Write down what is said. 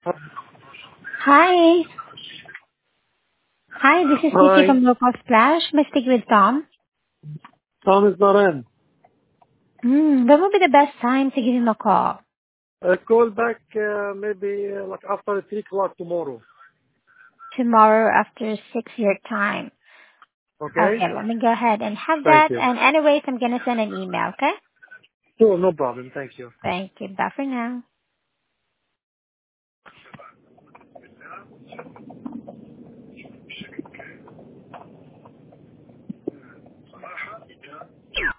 Hi. Hi, this is Nikki Hi. from Local Splash. May I speak with Tom? Tom is not in. When will be the best time to give him a call? Call back maybe like after 3 o'clock tomorrow. Tomorrow after 6 your time. Okay? Okay, let me go ahead and have Thank that. you. And anyways, I'm going to send an email, okay? Sure, no problem. Thank you. Thank you. Bye for now.